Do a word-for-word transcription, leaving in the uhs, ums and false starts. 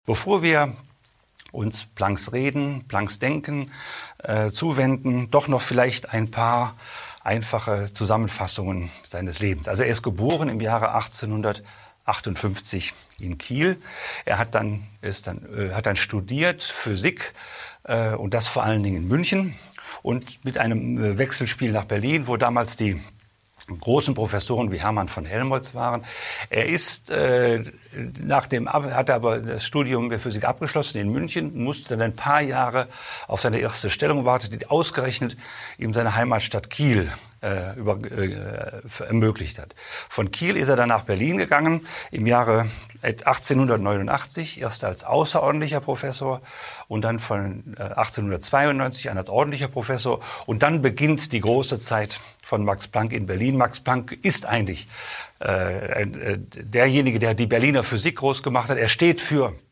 Bevor wir uns Plancks Reden, Plancks Denken äh, zuwenden, doch noch vielleicht ein paar einfache Zusammenfassungen seines Lebens. Also er ist geboren im Jahre achtzehnhundertachtundfünfzig in Kiel. Er hat dann, ist dann, äh, hat dann studiert Physik äh, und das vor allen Dingen in München und mit einem äh, Wechselspiel nach Berlin, wo damals die großen Professoren wie Hermann von Helmholtz waren. Er ist äh, nach dem hat aber das Studium der Physik abgeschlossen in München, musste dann ein paar Jahre auf seine erste Stellung warten, die ausgerechnet ihm seine Heimatstadt Kiel äh, über, äh, ermöglicht hat. Von Kiel ist er dann nach Berlin gegangen im Jahre achtzehnhundertneunundachtzig, erst als außerordentlicher Professor und dann von achtzehnhundertzweiundneunzig an als ordentlicher Professor. Und dann beginnt die große Zeit von Max Planck in Berlin. Max Planck ist eigentlich äh, derjenige, der die Berliner Physik groß gemacht hat. Er steht für